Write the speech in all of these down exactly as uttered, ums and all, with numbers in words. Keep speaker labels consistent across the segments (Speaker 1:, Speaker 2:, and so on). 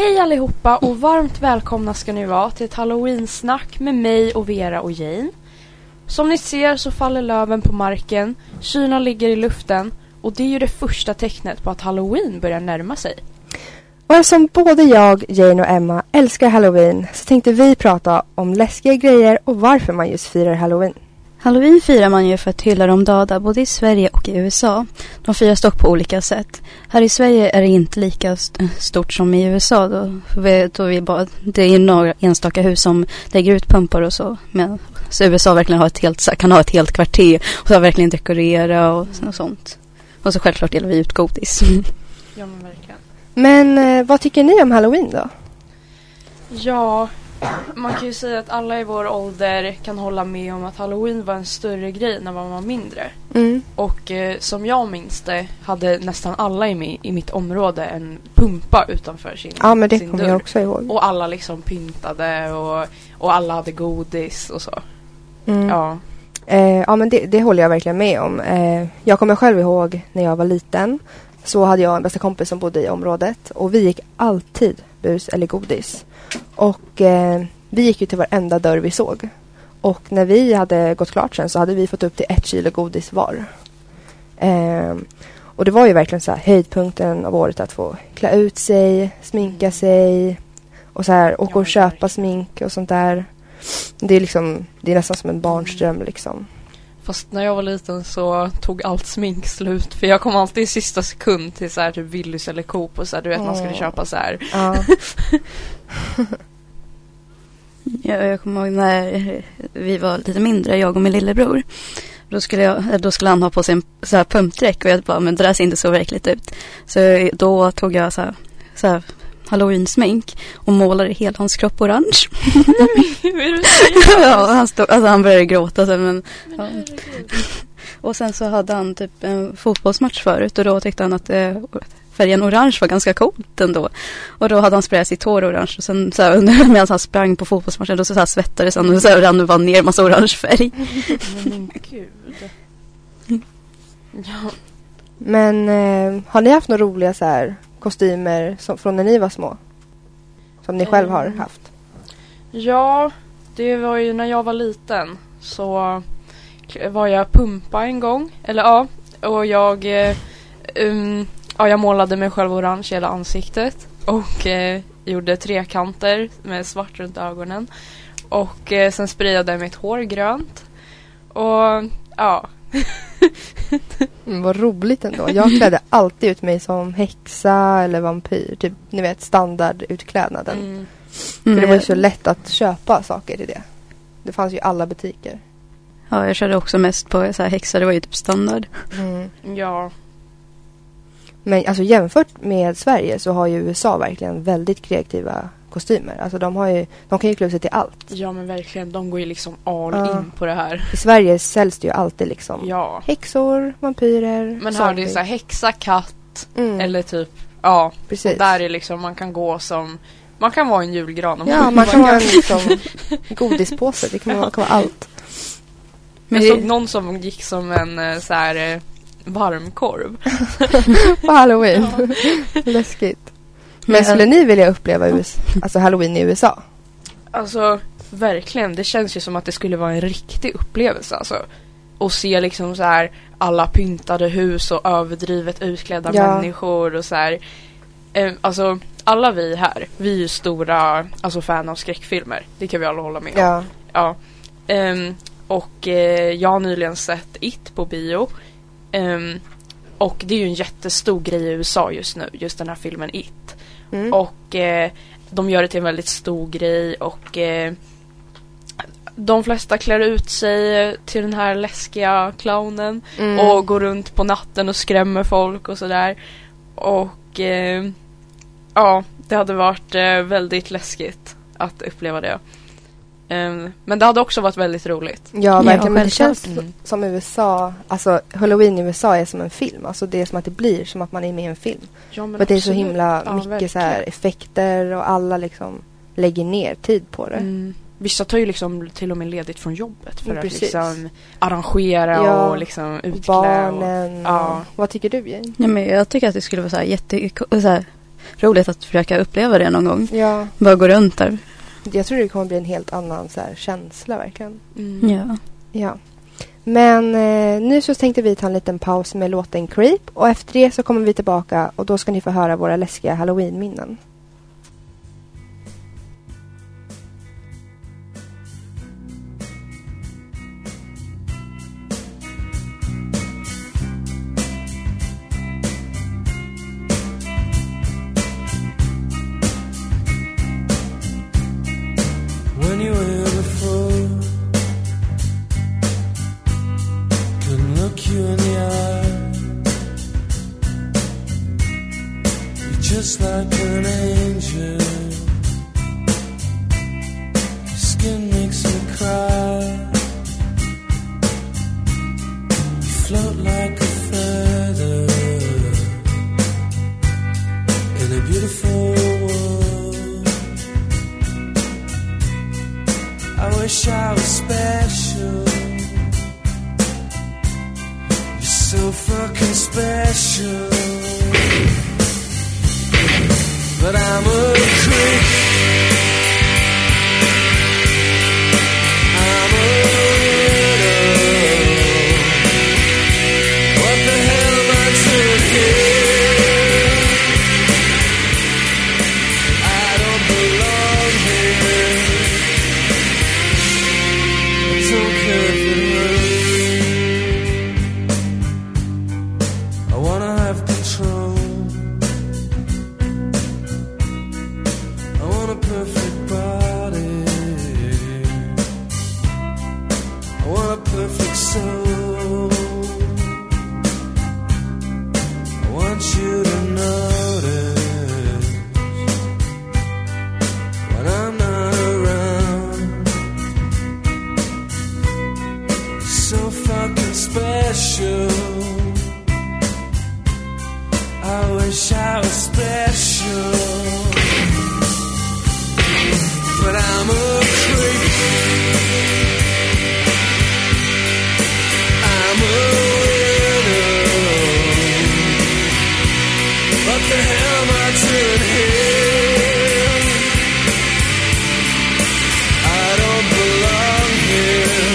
Speaker 1: Hej allihopa och varmt välkomna ska ni vara till ett Halloween-snack med mig och Vera och Jane. Som ni ser så faller löven på marken, kyna ligger i luften och det är ju det första tecknet på att Halloween börjar närma sig.
Speaker 2: Och eftersom både jag, Jane och Emma älskar Halloween så tänkte vi prata om läskiga grejer och varför man just firar Halloween.
Speaker 3: Halloween firar man ju för att hylla de döda både i Sverige och i U S A. De firas dock på olika sätt. Här i Sverige är det inte lika st- stort som i U S A. Då vi, då vi bara, det är några enstaka hus som lägger ut pumpor och så. Men, så U S A verkligen har ett helt, kan ha ett helt kvarter och så verkligen dekorera och, och sånt. Och så självklart delar vi ut godis. Mm.
Speaker 1: Ja men verkligen.
Speaker 2: Men eh, vad tycker ni om Halloween då?
Speaker 1: Ja, man kan ju säga att alla i vår ålder kan hålla med om att Halloween var en större grej när man var mindre.
Speaker 2: Mm.
Speaker 1: Och eh, som jag minns det hade nästan alla i, mi- i mitt område en pumpa utanför sin
Speaker 2: Ja, men det
Speaker 1: sin
Speaker 2: kommer
Speaker 1: dörr.
Speaker 2: jag också ihåg.
Speaker 1: Och alla liksom pyntade och, och alla hade godis och så.
Speaker 2: Mm.
Speaker 1: Ja.
Speaker 2: Eh, ja, men det, det håller jag verkligen med om. Eh, jag kommer själv ihåg när jag var liten så hade jag en bästa kompis som bodde i området och vi gick alltid bus eller godis. Och eh, vi gick ju till varenda dörr vi såg. Och när vi hade gått klart sen så hade vi fått upp till ett kilo godis var. Eh, och det var ju verkligen så här höjdpunkten av året att få klä ut sig, sminka sig och så här åka och köpa smink och sånt där. Det är liksom, det är nästan som en barnström liksom.
Speaker 1: Fast när jag var liten så tog allt smink slut. För jag kom alltid i sista sekund till så här typ Willys eller Coop och så här, du vet mm. man skulle köpa så här.
Speaker 2: Ja.
Speaker 3: jag, jag kommer ihåg när vi var lite mindre, jag och min lillebror. Då skulle, jag, då skulle han ha på sig en så här pumpdräck och jag bara, men det där ser inte så verkligt ut. Så då tog jag så här, så här Halloween-smink och målade hela hans kropp orange. Ja, han, stod, alltså han började gråta. Så, men, ja. Och sen så hade han typ en fotbollsmatch förut och då tyckte han att eh, färgen orange var ganska coolt ändå. Och då hade han sprayat sitt hår orange och sen så här, medan han sprang på fotbollsmatchen då så, så här svettades han och så här, rann det bara ner massa orange färg.
Speaker 1: Men gud. Ja.
Speaker 2: Men eh, har ni haft några roliga så här kostymer som, från när ni var små? Som ni själv har haft?
Speaker 1: Ja, det var ju när jag var liten så var jag pumpa en gång. Eller ja, och jag, um, ja, jag målade mig själv orange i hela ansiktet. Och eh, gjorde trekanter med svart runt ögonen. Och eh, sen sprayade jag mitt hår grönt. Och ja...
Speaker 2: mm, vad roligt ändå. Jag klädde alltid ut mig som häxa eller vampyr. Typ, ni vet, standardutklädnaden. Mm. För det var ju så lätt att köpa saker till det. Det fanns ju i alla butiker.
Speaker 3: Ja, jag körde också mest på så här häxa. Det var ju typ standard.
Speaker 2: Mm.
Speaker 1: Ja.
Speaker 2: Men alltså jämfört med Sverige så har ju U S A verkligen väldigt kreativa kostymer. Alltså de har ju, de kan ju klä sig till allt.
Speaker 1: Ja men verkligen, de går ju liksom all
Speaker 2: ja.
Speaker 1: in på det här.
Speaker 2: I Sverige säljs det ju alltid liksom
Speaker 1: ja.
Speaker 2: häxor, vampyrer.
Speaker 1: Men här det är så här häxa, katt mm. eller typ, ja.
Speaker 2: Precis.
Speaker 1: Där är liksom, man kan gå som, man kan vara en julgran.
Speaker 2: Ja, man, man kan vara en liksom godispåse, det kan, man, kan vara allt.
Speaker 1: Men jag såg någon som gick som en så här varmkorv.
Speaker 2: På Halloween. Ja. Läskigt. Men skulle ni vilja uppleva U S A, alltså Halloween i U S A?
Speaker 1: Alltså, verkligen. Det känns ju som att det skulle vara en riktig upplevelse. Alltså. Och se liksom så här alla pyntade hus och överdrivet utklädda ja. människor och så här. Eh, alltså, alla vi här, vi är ju stora alltså, fan av skräckfilmer. Det kan vi alla hålla med om.
Speaker 2: Ja.
Speaker 1: Ja. Um, och eh, jag har nyligen sett It på bio. Um, och det är ju en jättestor grej i U S A just nu, just den här filmen It. Mm. Och eh, de gör det till en väldigt stor grej och eh, de flesta klär ut sig till den här läskiga clownen mm. och går runt på natten och skrämmer folk och sådär. Och eh, ja, det hade varit eh, väldigt läskigt att uppleva det. Um, men det hade också varit väldigt roligt.
Speaker 2: Ja, verkligen. Ja, men det känns
Speaker 1: mm.
Speaker 2: som U S A, alltså Halloween i U S A är som en film. Alltså det är som att det blir som att man är med i en film. Ja, men det är så himla ja, mycket så här effekter och alla liksom lägger ner tid på det. Mm.
Speaker 1: Vissa tar ju liksom till och med ledigt från jobbet för mm, att liksom arrangera ja, och liksom utklä.
Speaker 2: Barnen.
Speaker 1: Och, ja.
Speaker 2: Vad tycker du, Jane?
Speaker 3: Ja, men jag tycker att det skulle vara så här jätte så här roligt att försöka uppleva det någon gång.
Speaker 2: Ja.
Speaker 3: Bara gå runt där.
Speaker 2: Jag tror det kommer bli en helt annan så här, känsla verkligen.
Speaker 3: Mm. Ja.
Speaker 2: Ja. Men eh, nu så tänkte vi ta en liten paus med låten Creep. Och efter det så kommer vi tillbaka och då ska ni få höra våra läskiga Halloween-minnen.
Speaker 4: When you were before, couldn't look you in the eye. You're just like an angel. Your skin makes me cry. You float like a feather in a beautiful world. I wish I was special. You're so fucking special. But I'm a creep. I'm a widow. What the hell am I doing here? I don't belong here. Don't care if it hurts. I wanna have control. I want a perfect body. I want a perfect soul. I want you to notice when I'm not around. So fucking special. I wish I was special. But I'm a creep. I'm a widow. What the hell am I doing here? I don't belong here.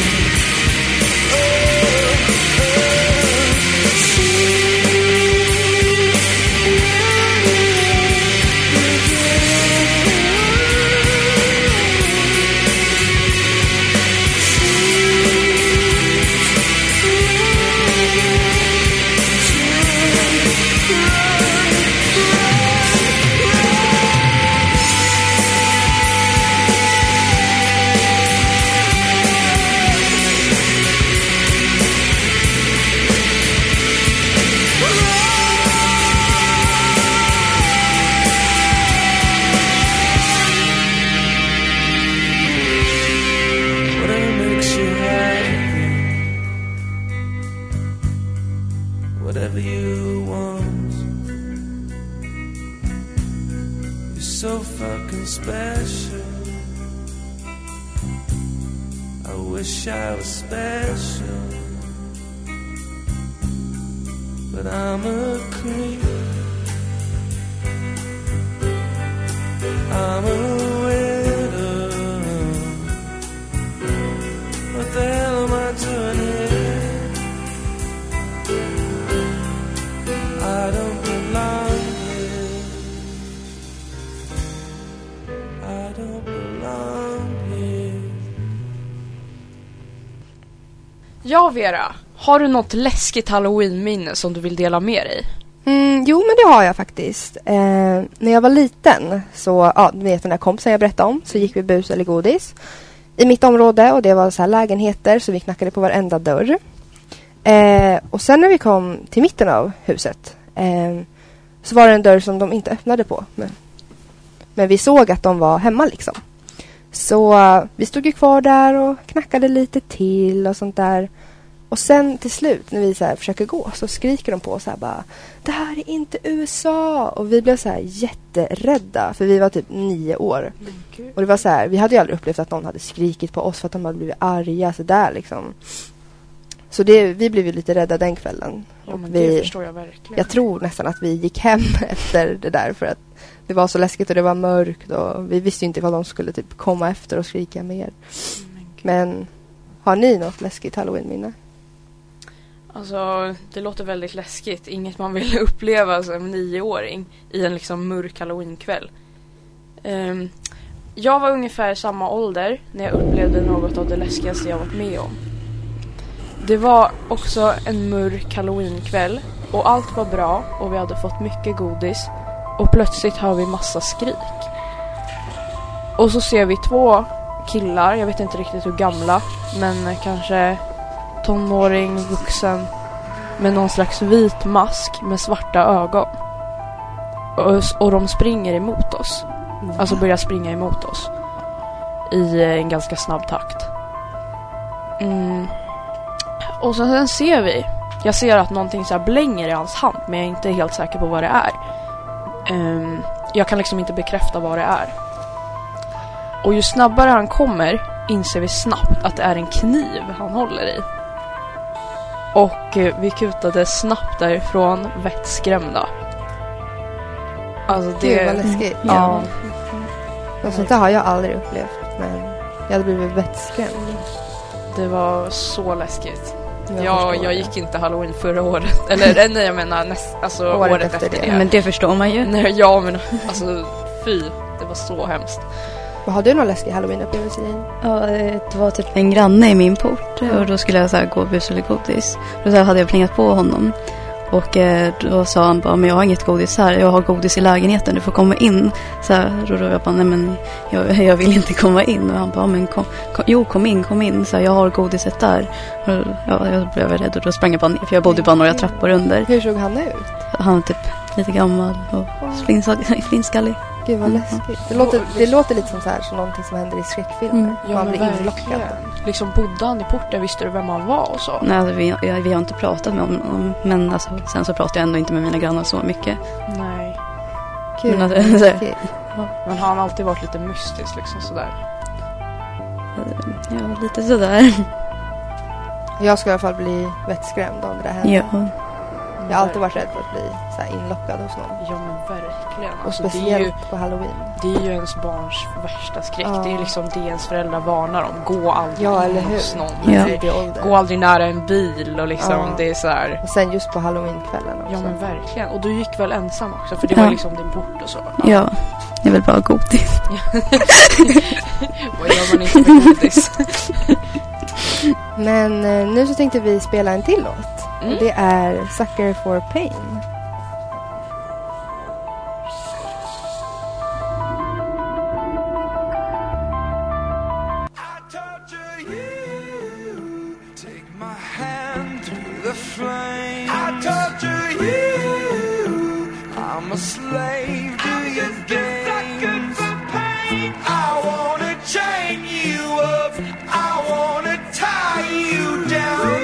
Speaker 4: Whatever you want. You're so fucking special. I wish I was special. But I'm a creep. I'm a widow. What the hell am I doing here? I don't belong here. I don't belong here.
Speaker 1: Ja, Vera, har du något läskigt Halloween-minne som du vill dela med dig?
Speaker 2: Mm, jo, men det har jag faktiskt. Eh, när jag var liten så, ja, du vet den där kompisen jag berättade om, så gick vi bus eller godis i mitt område och det var så här lägenheter så vi knackade på varenda dörr. Eh, och sen när vi kom till mitten av huset eh, så var det en dörr som de inte öppnade på. Men, men vi såg att de var hemma liksom. Så uh, vi stod ju kvar där och knackade lite till och sånt där. Och sen till slut när vi så här försöker gå så skriker de på så här bara: det här är inte U S A! Och vi blev så här jätterädda för vi var typ nio år. Mm. Och det var så här, vi hade ju aldrig upplevt att någon hade skrikit på oss för att de hade blivit arga så där liksom. Så det, vi blev ju lite rädda den kvällen.
Speaker 1: Ja,
Speaker 2: Och
Speaker 1: men
Speaker 2: vi,
Speaker 1: det förstår jag verkligen.
Speaker 2: Jag tror nästan att vi gick hem efter det där för att det var så läskigt och det var mörkt och vi visste inte vad de skulle typ komma efter och skrika mer.
Speaker 1: Men,
Speaker 2: Men har ni något läskigt Halloween-minne?
Speaker 1: alltså, det låter väldigt läskigt. Inget man vill uppleva som nioåring i en liksom mörk Halloween-kväll. Um, jag var ungefär samma ålder när jag upplevde något av det läskigaste jag varit med om. Det var också en mörk Halloween-kväll och allt var bra och vi hade fått mycket godis och plötsligt hör vi massa skrik. Och så ser vi två killar, jag vet inte riktigt hur gamla, men kanske tonåring, vuxen, med någon slags vit mask med svarta ögon. Och, och de springer emot oss. Alltså börjar springa emot oss i en ganska snabb takt. Mm. Och sen, sen ser vi, jag ser att någonting så här blänger i hans hand, men jag är inte helt säker på vad det är. Um, jag kan liksom inte bekräfta vad det är. Och ju snabbare han kommer inser vi snabbt att det är en kniv han håller i. Och eh, vi kutade snabbt därifrån vettskrämda. Alltså det...
Speaker 2: Gud, vad läskigt.
Speaker 1: Ja.
Speaker 2: Och sånt där har jag aldrig upplevt. Men jag hade blivit vettskrämd.
Speaker 1: Det var så läskigt.
Speaker 2: Jag
Speaker 1: Ja,
Speaker 2: förstår
Speaker 1: jag
Speaker 2: det.
Speaker 1: gick inte Halloween förra året. Eller nej, jag menar näst, alltså, året,
Speaker 2: Året
Speaker 1: efter,
Speaker 2: efter
Speaker 1: det.
Speaker 2: det.
Speaker 3: Men det förstår man ju.
Speaker 1: Nej, ja, men alltså fy. Det var så hemskt.
Speaker 2: Vad har du någon läskig Halloween-upplevelse i?
Speaker 3: Ja, det var typ en granne i min port och då skulle jag så här gå bus eller godis. Då så här hade jag plingat på honom och eh, då sa han bara, men jag har inget godis här, jag har godis i lägenheten, du får komma in. Så här, och då jag bara, nej men jag, jag vill inte komma in. Och han bara, men kom, kom, jo kom in, kom in, så här, jag har godiset där. Och ja, jag blev rädd och då sprang jag bara ner, för jag bodde bara några trappor under.
Speaker 2: Hur såg han ut?
Speaker 3: Han var typ lite gammal och flinskallig.
Speaker 2: Gud vad
Speaker 3: Mm.
Speaker 2: läskigt. Det låter, det låter lite som så här, som någonting som händer i skräckfilmer.
Speaker 3: Mm.
Speaker 1: Ja,
Speaker 2: Man
Speaker 1: men
Speaker 2: blir
Speaker 1: verkligen.
Speaker 2: inlockad.
Speaker 1: Liksom bodde han i porten, visste du vem han var och så?
Speaker 3: Nej, alltså, vi, jag, vi har inte pratat med honom, men alltså, sen så pratar jag ändå inte med mina grannar så mycket.
Speaker 1: Nej.
Speaker 2: Gud,
Speaker 3: Men
Speaker 2: vad
Speaker 3: alltså,
Speaker 2: läskigt.
Speaker 1: Men har han alltid varit lite mystisk liksom sådär?
Speaker 3: Ja, lite sådär.
Speaker 2: Jag ska i alla fall bli vettskrämd om det här händer.
Speaker 3: Ja.
Speaker 2: Jag har alltid varit rädd för att bli så här inlockad hos någon.
Speaker 1: Ja, men verkligen.
Speaker 2: Och
Speaker 1: Alltså, det, är
Speaker 2: speciellt
Speaker 1: ju,
Speaker 2: på Halloween.
Speaker 1: det är ju ens barns värsta skräck.
Speaker 2: Ja.
Speaker 1: Det är liksom det ens föräldrar varnar om. Gå aldrig
Speaker 2: Ja, eller
Speaker 1: hos
Speaker 2: hur?
Speaker 1: någon.
Speaker 3: Ja.
Speaker 2: Tidig ålder.
Speaker 1: Gå aldrig nära en bil och liksom
Speaker 2: Ja.
Speaker 1: det är så här.
Speaker 2: Och sen just på Halloween-kvällen också.
Speaker 1: Ja, men verkligen. Och du gick väl ensam också? För det
Speaker 3: Ja.
Speaker 1: var liksom din port och så.
Speaker 3: Ja, jag vill bara godis.
Speaker 1: Vad gör man inte med godis?
Speaker 2: Men eh, nu så tänkte vi spela en till låt.
Speaker 1: Mm.
Speaker 2: Och det är Sucker for Pain.
Speaker 4: I torture you. Take my hand through the flame. I torture you. I'm a slave to your games. I wanna chain you up. I wanna tie you down.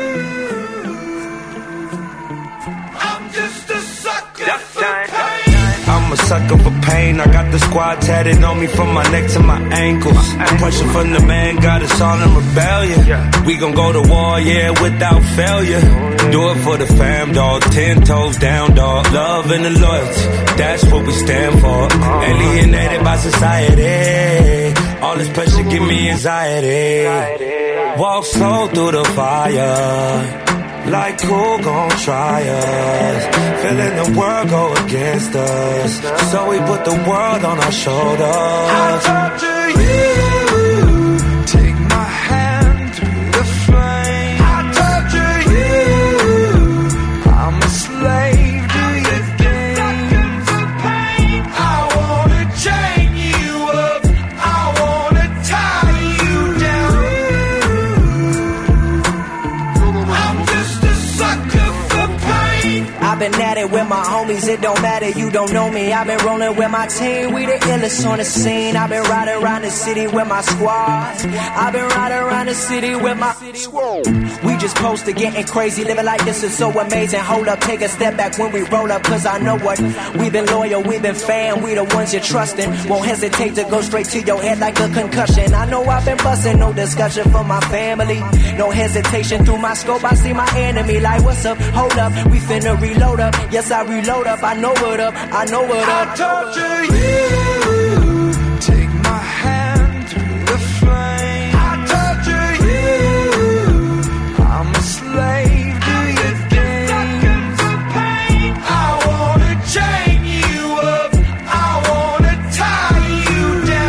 Speaker 4: I'm just a sucker for pain.
Speaker 5: I'm a sucker for pain. I got the squad tatted on me from my neck to my ankles. The pressure from the man got us all in rebellion. We gon' go to war, yeah, without failure. Do it for the fam, dog. Ten toes down, dog. Love and the loyalty, that's what we stand for. Alienated by society. All this pressure give me anxiety. Walk slow through the fire. Like who gon' try us? Feeling the world go against us. So we put the world on our
Speaker 4: I
Speaker 5: shoulders.
Speaker 4: torture you. Take my hand through the flame. I torture you. I'm a slave to your games. I wanna chain you up. I wanna tie you down. I'm just a sucker for pain.
Speaker 6: I've been at it with my homies rollies, it don't matter, you don't know me. I've been rolling with my team, we the illest on the scene. I've been riding around the city with my squad. I've been riding around the city with my squad. We just close to getting crazy, living like this is so amazing. Hold up, take a step back when we roll up, cause I know what. We've been loyal, we've been fan, we the ones you're trusting. Won't hesitate to go straight to your head like a concussion. I know I've been busting, no discussion for my family. No hesitation through my scope, I see my enemy like, what's up, hold up, we finna reload up. Yes, I reload up, I know what up, I know what up.
Speaker 4: I torture you, take my hand through the flame. I torture you, I'm a slave to your games. I wanna chain you up, I wanna tie you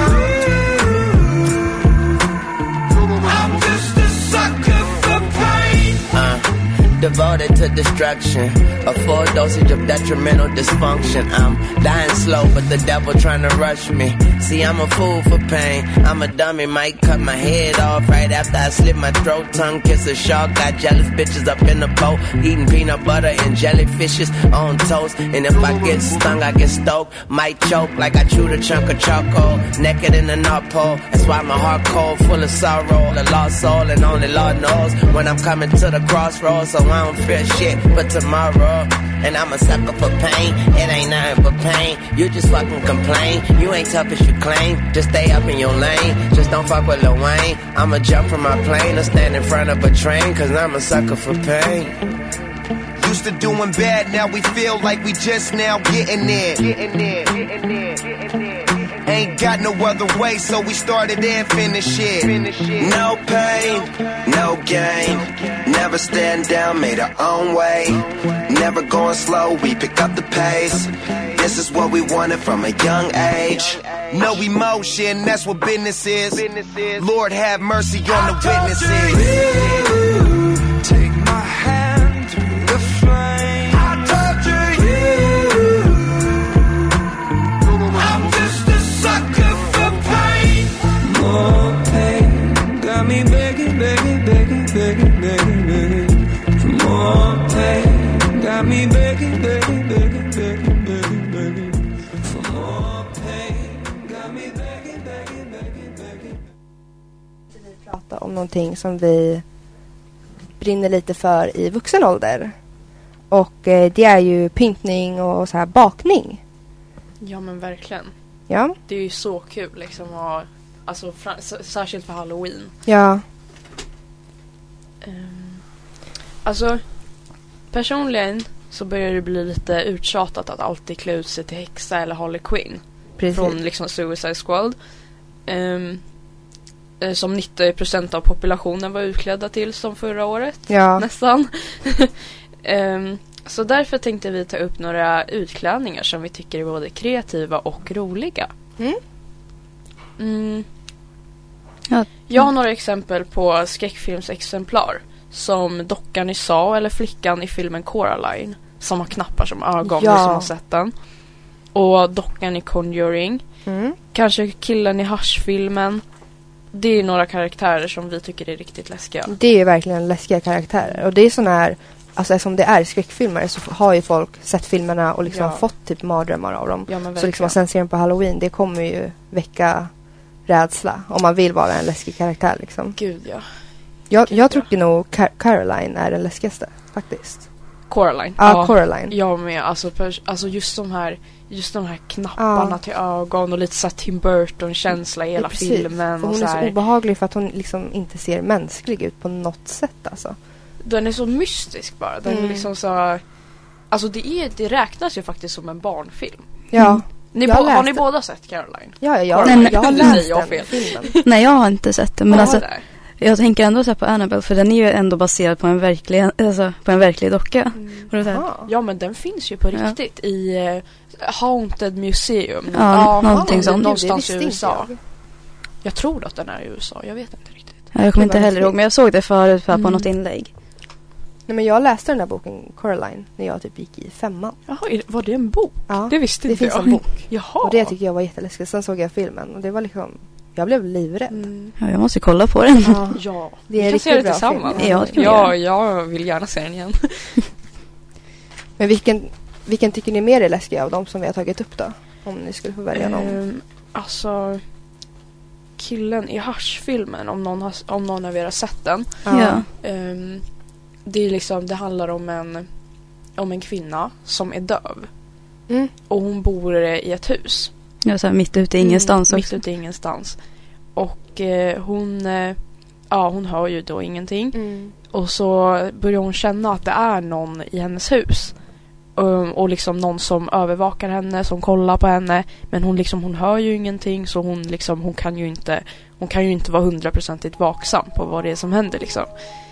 Speaker 4: down. I'm just a sucker for pain.
Speaker 7: Uh, devoted to destruction, a full dosage of detrimental dysfunction. I'm dying slow, but the devil trying to rush me. See, I'm a fool for pain. I'm a dummy, might cut my head off right after I slit my throat. Tongue kiss a shark, got jealous bitches up in the boat, eating peanut butter and jellyfishes on toast. And if I get stung, I get stoked, might choke like I chewed a chunk of charcoal. Naked in the North Pole, that's why my heart cold, full of sorrow. A lost soul, and only Lord knows when I'm coming to the crossroads. So I don't fear shit but tomorrow. And I'm a sucker for pain, it ain't nothing but pain. You just fucking complain, you ain't tough as you claim. Just stay up in your lane, just don't fuck with Lil Wayne. I'ma jump from my plane or stand in front of a train, cause I'm a sucker for pain.
Speaker 8: Used to doing bad, now we feel like we just now getting there. Getting there, getting there, getting there. Ain't got no other way, so we started and finished it.
Speaker 7: No pain, no gain. Never stand down, made our own way. Never going slow, we pick up the pace. This is what we wanted from a young age.
Speaker 8: No emotion, that's what business is. Lord have mercy on the witnesses.
Speaker 4: Take my hand through the flame. I torture you. I'm just a sucker for pain. More pain got me begging, begging, begging, begging, begging, begging. For more pain got me begging, begging, begging, begging, begging, begging. For more pain got me begging, begging, begging, begging.
Speaker 2: Vi pratar om någonting som vi brinner lite för i vuxen ålder. Och eh, det är ju pyntning och så här bakning.
Speaker 1: Ja, men verkligen.
Speaker 2: Ja.
Speaker 1: Det är ju så kul liksom. Och, alltså, fra- s- särskilt för Halloween.
Speaker 2: Ja.
Speaker 1: Um, alltså, personligen så börjar det bli lite uttjatat att alltid klä ut sig till häxa eller Harley Quinn.
Speaker 2: Precis.
Speaker 1: Från liksom Suicide Squad. Um, som nittio procent av populationen var utklädda till som förra året.
Speaker 2: Ja.
Speaker 1: Nästan. um, så därför tänkte vi ta upp några utklädningar som vi tycker är både kreativa och roliga.
Speaker 2: Mm.
Speaker 1: Mm.
Speaker 3: Ja.
Speaker 1: Jag har några exempel på skräckfilmsexemplar. Som dockan i Saw eller flickan i filmen Coraline. Som har knappar som ögon,
Speaker 2: Ja.
Speaker 1: som har sett den. Och dockan i Conjuring.
Speaker 2: Mm.
Speaker 1: Kanske killen i Hush-filmen. Det är några karaktärer som vi tycker är riktigt läskiga.
Speaker 2: Det är verkligen läskiga karaktärer. Och det är sån här, alltså eftersom det är skräckfilmer så har ju folk sett filmerna och liksom
Speaker 1: Ja.
Speaker 2: fått typ mardrömmar av dem.
Speaker 1: Ja, men
Speaker 2: Så liksom att sen se dem på Halloween, det kommer ju väcka rädsla. Om man vill vara en läskig karaktär liksom.
Speaker 1: Gud, ja.
Speaker 2: Jag,
Speaker 1: Gud,
Speaker 2: jag
Speaker 1: ja.
Speaker 2: tycker nog Car- Caroline är den läskigaste faktiskt.
Speaker 1: Coraline.
Speaker 2: Ja, Coraline.
Speaker 1: Jag med. Alltså, pers- alltså just de här just de här knapparna
Speaker 2: Ja.
Speaker 1: till ögon och lite så här Tim Burton-känsla i hela
Speaker 2: Ja, precis.
Speaker 1: filmen.
Speaker 2: För
Speaker 1: Och
Speaker 2: hon
Speaker 1: så
Speaker 2: är så
Speaker 1: här.
Speaker 2: obehaglig för att hon liksom inte ser mänsklig ut på något sätt alltså.
Speaker 1: Den är så mystisk bara. Den
Speaker 2: Mm.
Speaker 1: är liksom så. Alltså det, är, det räknas ju faktiskt som en barnfilm.
Speaker 2: Ja.
Speaker 1: Ni
Speaker 2: Jag
Speaker 1: bo- har
Speaker 2: läste-
Speaker 1: ni båda sett Caroline?
Speaker 2: Ja, ja, jag,
Speaker 3: Nej, nej.
Speaker 2: jag har
Speaker 1: Nu
Speaker 2: läst
Speaker 1: säger jag
Speaker 2: den
Speaker 1: fel.
Speaker 2: filmen.
Speaker 3: Nej, jag har inte sett det. Men
Speaker 1: Ja,
Speaker 3: alltså,
Speaker 1: där.
Speaker 3: jag tänker ändå så här på Annabelle. För den är ju ändå baserad på en verklig, alltså, på en verklig docka. Och det är så här,
Speaker 2: Ah.
Speaker 1: Ja, men den finns ju på
Speaker 3: Ja.
Speaker 1: riktigt i uh, Haunted Museum.
Speaker 3: Ja, någonting
Speaker 1: det-
Speaker 3: sånt.
Speaker 1: Någonstans
Speaker 2: Det
Speaker 1: i
Speaker 2: visste
Speaker 1: U S A.
Speaker 2: inte jag.
Speaker 1: Jag tror att den är i U S A, jag vet inte riktigt.
Speaker 3: ja, jag kommer
Speaker 2: Det
Speaker 3: inte
Speaker 2: var
Speaker 3: heller
Speaker 2: läskigt.
Speaker 3: ihåg. Men jag såg det förut för på
Speaker 1: Mm.
Speaker 3: något inlägg.
Speaker 2: Nej, men jag läste den där boken Coraline när jag typ gick i femman.
Speaker 1: Jaha, är- var det en bok?
Speaker 2: Ja,
Speaker 1: Det visste
Speaker 2: det
Speaker 1: inte
Speaker 2: finns
Speaker 1: jag.
Speaker 2: en bok.
Speaker 1: Jaha.
Speaker 2: Och det tyckte jag var jätteläskigt. Sen såg jag filmen och det var liksom, jag blev livrädd.
Speaker 1: Mm.
Speaker 3: Ja, jag måste kolla på den.
Speaker 2: Ja.
Speaker 1: Ja,
Speaker 2: Det är
Speaker 1: vi kan
Speaker 2: riktigt
Speaker 1: se det
Speaker 2: bra
Speaker 1: tillsammans.
Speaker 2: film.
Speaker 3: Ja, det kan vi
Speaker 1: Ja,
Speaker 3: göra.
Speaker 1: jag vill gärna se den igen.
Speaker 2: Men vilken, vilken tycker ni mer är läskig av dem som vi har tagit upp då? Om ni skulle få välja någon.
Speaker 1: Um, alltså killen i Hush-filmen, om någon, har, om någon av er har sett den.
Speaker 3: Ja.
Speaker 1: Um, det är liksom, det handlar om en om en kvinna som är döv.
Speaker 2: Mm.
Speaker 1: Och hon bor i ett hus.
Speaker 3: Ja, så här, mitt ute i ingenstans
Speaker 1: mm,
Speaker 3: också.
Speaker 1: Mitt ute i ingenstans. Och eh, hon eh, ja, hon hör ju då ingenting.
Speaker 2: Mm.
Speaker 1: Och så börjar hon känna att det är någon i hennes hus. Um, och liksom någon som övervakar henne, som kollar på henne. Men hon liksom, hon hör ju ingenting, så hon liksom, hon kan ju inte hon kan ju inte vara hundraprocentigt vaksam på vad det är som händer liksom.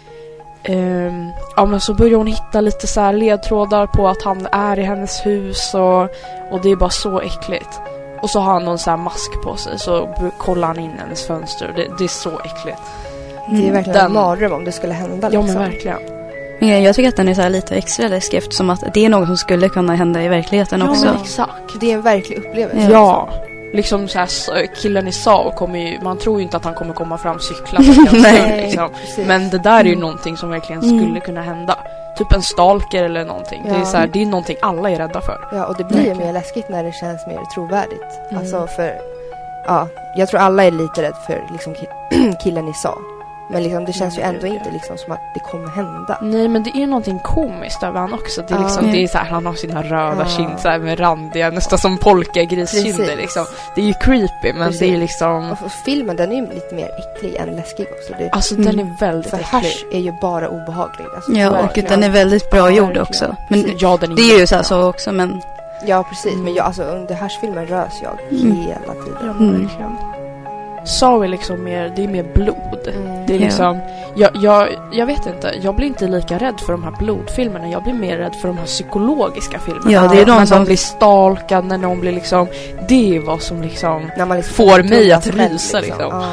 Speaker 1: Um, ja, men så börjar hon hitta lite så här ledtrådar på att han är i hennes hus, och, och det är bara så äckligt. Och så har han någon så här mask på sig, så b- kollar han in hennes fönster, och det, det är så äckligt.
Speaker 2: Det är verkligen
Speaker 1: Den-
Speaker 2: en mardröm om det skulle hända.
Speaker 1: Ja,
Speaker 2: Liksom.
Speaker 1: men verkligen.
Speaker 3: Men jag tycker att den är så här lite extra läskig, eftersom att det är något som skulle kunna hända i verkligheten också.
Speaker 1: Ja, men exakt.
Speaker 2: Det är en verklig upplevelse.
Speaker 1: Ja, liksom så här, s- killen i Saw kommer ju, man tror ju inte att han kommer komma fram cyklande.
Speaker 3: Nej,
Speaker 1: liksom.
Speaker 2: precis.
Speaker 1: Men det där är ju någonting som verkligen
Speaker 3: Mm.
Speaker 1: skulle kunna hända. Typ en stalker eller någonting. Det är
Speaker 2: Ja.
Speaker 1: så här, det är någonting alla är rädda för.
Speaker 2: Ja, och det blir ju
Speaker 3: Verkligen.
Speaker 2: mer läskigt när det känns mer trovärdigt.
Speaker 1: Mm.
Speaker 2: Alltså för, ja, jag tror alla är lite rädd för liksom ki- killen i Saw. Men liksom, det känns ju
Speaker 1: Mm,
Speaker 2: ändå
Speaker 1: gud,
Speaker 2: inte
Speaker 1: ja.
Speaker 2: liksom som att det kommer hända.
Speaker 1: Nej, men det är någonting komiskt över han också. Det är
Speaker 2: Ja.
Speaker 1: liksom, det är så här, han har sina röda
Speaker 2: Ja.
Speaker 1: kind så här med randiga, nästan som polkagriskinder
Speaker 2: Precis.
Speaker 1: liksom. Det är ju creepy, men
Speaker 2: Precis.
Speaker 1: det är liksom,
Speaker 2: Och för filmen, den är ju lite mer äcklig än läskig också. Det,
Speaker 1: alltså
Speaker 3: Mm.
Speaker 1: den är väldigt
Speaker 2: för
Speaker 1: äcklig.
Speaker 2: Hush är ju bara obehaglig. Alltså,
Speaker 3: Ja, och
Speaker 2: verkligen.
Speaker 3: den är väldigt bra
Speaker 1: Ja,
Speaker 3: gjord
Speaker 1: verkligen.
Speaker 3: också. Men
Speaker 1: Ja, den är
Speaker 3: det är ju
Speaker 1: jättebra.
Speaker 3: så här så också, men
Speaker 2: Ja, precis.
Speaker 1: Mm.
Speaker 2: Men jag, alltså, under Hush-filmen rös jag
Speaker 3: Mm.
Speaker 2: hela tiden.
Speaker 1: Ja, men
Speaker 3: Mm.
Speaker 1: verkligen. Saw är liksom mer, det är mer blod.
Speaker 2: Mm.
Speaker 1: Det är
Speaker 3: Ja.
Speaker 1: liksom, jag, jag, jag vet inte, jag blir inte lika rädd för de här blodfilmerna. Jag blir mer rädd för de här psykologiska filmerna.
Speaker 3: Ja, det är de
Speaker 1: när
Speaker 3: som-
Speaker 1: någon blir stalkad, när någon blir liksom, det är vad som liksom
Speaker 2: När man liksom
Speaker 1: får
Speaker 2: tror
Speaker 1: mig
Speaker 2: man
Speaker 1: att
Speaker 2: själv,
Speaker 1: rysa liksom.
Speaker 2: Ja.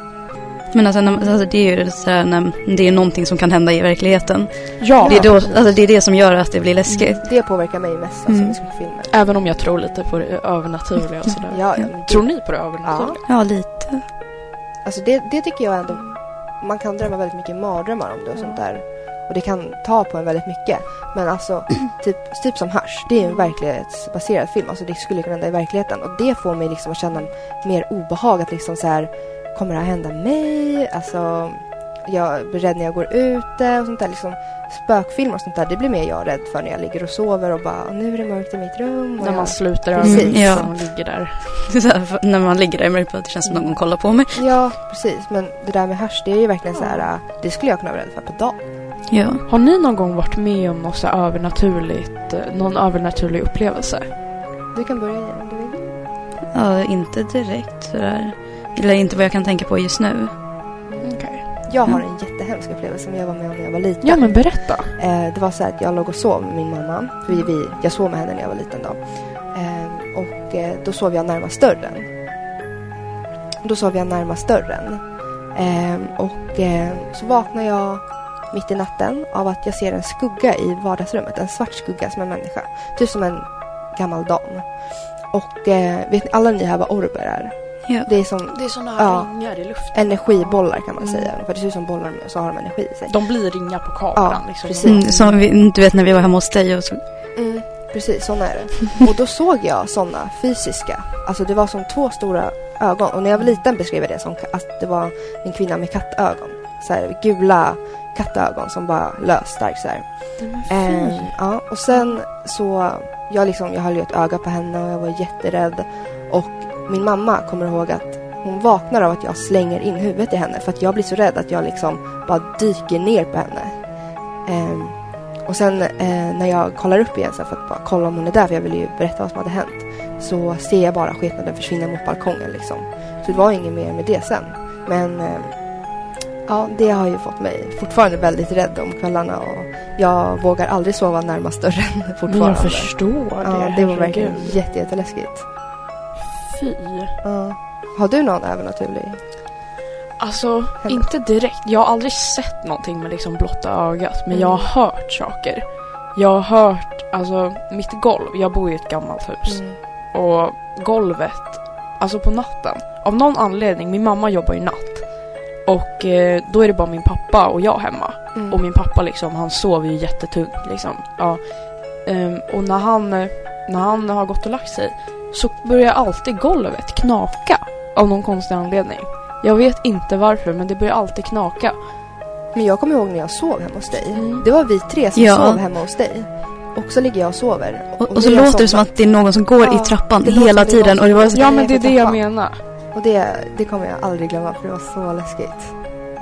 Speaker 3: Men alltså, när, alltså det är ju så här, när det är någonting som kan hända i verkligen.
Speaker 1: Ja,
Speaker 3: Det är, då, alltså, det är det som gör att det blir läskigt.
Speaker 2: Det påverkar mig mest alltså,
Speaker 3: Mm.
Speaker 2: med skräckfilmer.
Speaker 1: även om jag tror lite på det övernaturliga och sådär.
Speaker 2: Ja, ja, men det-
Speaker 1: Tror ni på det övernaturliga?
Speaker 3: Ja, lite.
Speaker 2: Alltså det, det tycker jag ändå, man kan drömma väldigt mycket mardrömmar om det och sånt där. Och det kan ta på en väldigt mycket. Men alltså, typ, typ som Hush, det är en verklighetsbaserad film. Alltså det skulle kunna hända i verkligheten. Och det får mig liksom att känna mer obehag. Att liksom så här, kommer det här hända mig? Alltså, jag blir rädd när jag går ute och sånt där. Liksom, spökfilmer och sånt där, det blir mer jag rädd för när jag ligger och sover och bara, nu är det mörkt i mitt rum. Och
Speaker 1: När man
Speaker 2: jag,
Speaker 1: sluter
Speaker 2: Precis.
Speaker 1: ögonen
Speaker 3: Ja.
Speaker 1: och man ligger där.
Speaker 3: Så här, för- när man ligger där i mörkret, det känns som någon kollar på mig.
Speaker 2: ja, precis. Men det där med Hush, det är ju verkligen så här, äh, det skulle jag kunna vara rädd för på dagen.
Speaker 3: Ja.
Speaker 1: Har ni någon gång varit med om något så här övernaturligt, eh, någon övernaturlig upplevelse?
Speaker 2: Du kan börja igen om du vill.
Speaker 3: Ja, inte direkt sådär. Eller inte vad jag kan tänka på just nu.
Speaker 1: Okej.
Speaker 2: Jag har
Speaker 3: Mm.
Speaker 2: en jättehemsk upplevelse som jag var med om när jag var liten.
Speaker 1: Ja, men berätta.
Speaker 2: Eh, det var så här att jag låg och sov med min mamma. För vi, vi, jag sov med henne när jag var liten då. Eh, och eh, då sov jag närmast dörren. Då sov jag närmast dörren. Eh, och eh, så vaknar jag mitt i natten av att jag ser en skugga i vardagsrummet. En svart skugga som en människa. Typ som en gammal dam. Och eh, vet ni, alla ni här vad orber är?
Speaker 3: Ja.
Speaker 2: Det är som
Speaker 1: Det är såna
Speaker 2: Ja.
Speaker 1: ringar i luften.
Speaker 2: energibollar kan man
Speaker 1: Mm.
Speaker 2: säga. För det ser ut som bollar med, så har de energi i sig.
Speaker 1: De blir ringar på kameran.
Speaker 2: Ja,
Speaker 1: liksom.
Speaker 2: precis.
Speaker 3: Mm, som vi, du vet när vi var hemma hos dig och så.
Speaker 2: Mm, precis, såna är det. Och då såg jag såna fysiska. Alltså det var som två stora ögon. Och när jag var liten beskrev jag det som att det var en kvinna med kattögon. Så här, gula kattögon som bara löst starkt så här. Eh, ja, och sen så jag liksom jag höll ju ett öga på henne och jag var jätterädd. Och min mamma kommer ihåg att hon vaknar av att jag slänger in huvudet i henne för att jag blir så rädd att jag liksom bara dyker ner på henne. Eh, och sen eh, när jag kollar upp igen så här, för att bara kolla om hon är där, för jag ville ju berätta vad som hade hänt, så ser jag bara skepnaden försvinna mot balkongen liksom. Så det var inget mer med det sen. Men eh, ja, det har ju fått mig fortfarande väldigt rädd om kvällarna och jag vågar aldrig sova närmast dörren
Speaker 1: Men
Speaker 2: fortfarande.
Speaker 1: jag förstår det.
Speaker 2: Ja, det var verkligen
Speaker 1: herregud.
Speaker 2: jätte, jätteläskigt.
Speaker 1: Fy.
Speaker 2: Ja. Har du någon övernaturlig?
Speaker 1: Alltså, inte direkt. Jag har aldrig sett någonting med liksom blotta ögat. Men jag har hört saker. Jag har hört, alltså mitt golv. Jag bor i ett gammalt hus.
Speaker 2: Mm.
Speaker 1: Och golvet, alltså på natten. Av någon anledning, min mamma jobbar ju natt. Och eh, då är det bara min pappa och jag hemma.
Speaker 2: Mm.
Speaker 1: Och min pappa liksom, han sover ju jättetungt liksom. Ja. Ehm, och när han, när han har gått och lagt sig så börjar alltid golvet knaka av någon konstig anledning. Jag vet inte varför, men det börjar alltid knaka.
Speaker 2: Men jag kommer ihåg när jag sov hemma hos dig.
Speaker 1: Mm.
Speaker 2: Det var vi tre som
Speaker 3: Ja.
Speaker 2: sov hemma hos dig. Och så ligger jag och sover.
Speaker 3: Och, och så låter det som att det är någon som går
Speaker 2: Ja,
Speaker 3: i trappan
Speaker 2: det låter
Speaker 3: hela
Speaker 2: som det är
Speaker 3: tiden.
Speaker 2: någon
Speaker 3: Och det var
Speaker 2: som-
Speaker 3: så,
Speaker 1: Ja, men det är det jag
Speaker 2: trappan.
Speaker 1: menar.
Speaker 2: Och det, det kommer jag aldrig glömma, för det var så läskigt.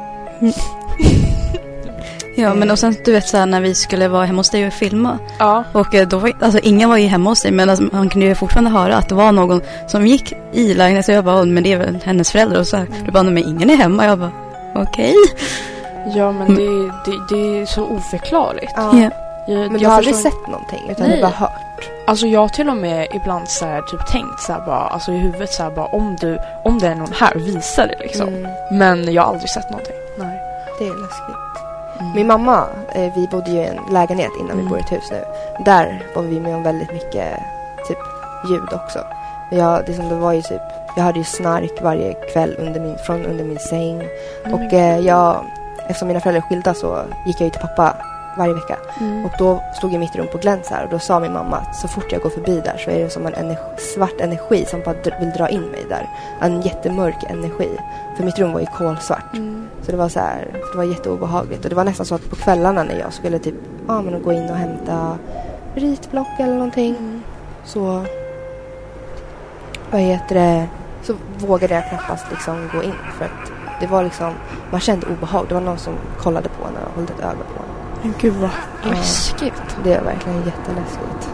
Speaker 3: ja, men och sen du vet så här, när vi skulle vara hemma hos dig och filma.
Speaker 1: Ja.
Speaker 3: Och eh, då var, alltså ingen var ju hemma hos dig, men alltså, man kunde ju fortfarande höra att det var någon som gick i lägenheten. Så jag bara, men det är väl hennes föräldrar. Och så här, du bara, men ingen är hemma. Jag bara, okej.
Speaker 1: Ja, men det, det, det är så oförklarligt.
Speaker 2: Ja.
Speaker 3: Ja.
Speaker 1: Jag,
Speaker 2: Men du
Speaker 1: jag
Speaker 2: har aldrig
Speaker 1: förstår-
Speaker 2: sett någonting, utan
Speaker 1: Nej.
Speaker 2: du bara hört.
Speaker 1: Alltså jag har till och med ibland så här, typ tänkt så här bara, alltså i huvudet så här bara, om du, om det är någon här, visa det liksom.
Speaker 2: Mm,
Speaker 1: Men jag har aldrig sett någonting. Nej.
Speaker 2: det är läskigt.
Speaker 1: Mm.
Speaker 2: Min mamma, eh, vi bodde ju i en lägenhet innan
Speaker 1: Mm.
Speaker 2: vi bor i ett hus nu. Där var vi med om väldigt mycket typ ljud också. Jag, det, som det var ju typ, jag hörde ju snark varje kväll under min, från under min säng. Och eh, jag, eftersom mina föräldrar är skilda så gick jag ju till pappa varje vecka.
Speaker 1: Mm.
Speaker 2: Och då stod jag mitt rum på glänt här och då sa min mamma att så fort jag går förbi där så är det som en energi, svart energi som bara dr- vill dra in mig där. En jättemörk energi. För mitt rum var ju kolsvart.
Speaker 1: Mm.
Speaker 2: Så det var så här, det var jätteobehagligt. Och det var nästan så att på kvällarna när jag skulle typ, ja men gå in och hämta ritblock eller någonting.
Speaker 1: Mm.
Speaker 2: Så, vad heter det, så vågade jag knappast liksom gå in. För att det var liksom, man kände obehag. Det var någon som kollade på en och höll ett öga på en.
Speaker 1: Men gud vad
Speaker 2: Ja.
Speaker 1: läskigt.
Speaker 2: Det är verkligen jätteläskigt.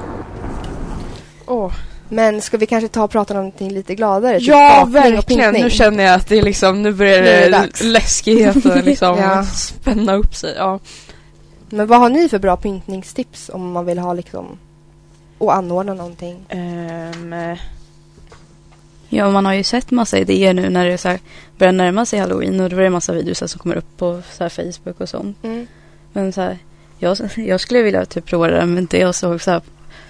Speaker 1: Åh.
Speaker 2: Men ska vi kanske ta och prata om någonting lite gladare? Typ
Speaker 1: Ja,
Speaker 2: bakning och
Speaker 1: verkligen.
Speaker 2: pinkning?
Speaker 1: Nu känner jag att det är liksom, nu börjar
Speaker 2: Nu är det
Speaker 1: det
Speaker 2: dags.
Speaker 1: läskigheten liksom
Speaker 2: Ja.
Speaker 1: spänna upp sig. Ja.
Speaker 2: Men vad har ni för bra pyntningstips om man vill ha liksom och anordna någonting?
Speaker 1: Ehm,
Speaker 3: Ja, man har ju sett massa idéer nu när det så här börjar närma sig Halloween. Och då är det en massa videos som kommer upp på så här Facebook och sånt.
Speaker 2: Mm.
Speaker 3: Men så här, jag, jag skulle vilja typ prova det där, men det jag såg så här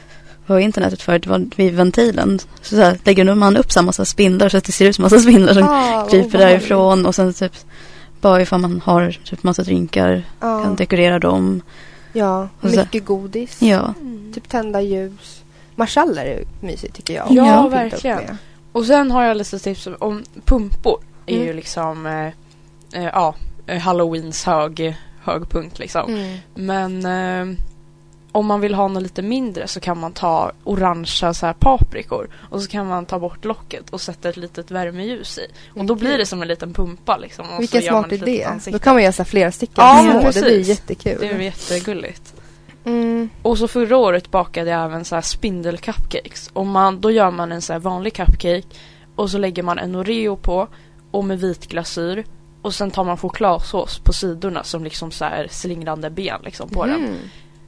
Speaker 3: på internetet förut var vid ventilen. Så, så här, lägger man upp samma massa spindlar så att det ser ut som massa spindlar som
Speaker 2: Ah, vad
Speaker 3: kryper
Speaker 2: obehagligt.
Speaker 3: därifrån. Och sen typ bara ifall man har typ massa drinkar
Speaker 2: Ja,
Speaker 3: kan dekorera dem.
Speaker 2: ja.
Speaker 3: Och så-
Speaker 2: mycket godis.
Speaker 3: Ja,
Speaker 2: Typ tända ljus. Marschaller är mysigt tycker jag.
Speaker 1: Ja,
Speaker 2: Att pynta upp
Speaker 1: verkligen.
Speaker 2: med.
Speaker 1: Och sen har jag lite tips om pumpor. Är
Speaker 2: Mm.
Speaker 1: ju liksom eh, eh, ja, eh, Halloweens hög, högpunkt liksom.
Speaker 2: Mm.
Speaker 1: Men eh, om man vill ha något lite mindre så kan man ta orangea så här paprikor. Och så kan man ta bort locket och sätta ett litet värmeljus i. Och då
Speaker 2: Mm.
Speaker 1: blir det som en liten pumpa liksom. Och
Speaker 2: Vilken
Speaker 1: så gör man
Speaker 2: smart
Speaker 1: ett litet
Speaker 2: idé.
Speaker 1: ansikte.
Speaker 2: Då kan man göra så här flera stycken
Speaker 1: Ja,
Speaker 2: små.
Speaker 1: precis.
Speaker 2: Det blir jättekul.
Speaker 1: Det är jättegulligt.
Speaker 2: Mm.
Speaker 1: Och så förra året bakade jag även så här spindel-cupcakes. Och man, då gör man en så här vanlig cupcake. Och så lägger man en Oreo på. Och med vit glasyr. Och sen tar man chokladsås på sidorna som liksom så här slingrande ben liksom på den.
Speaker 2: Mm.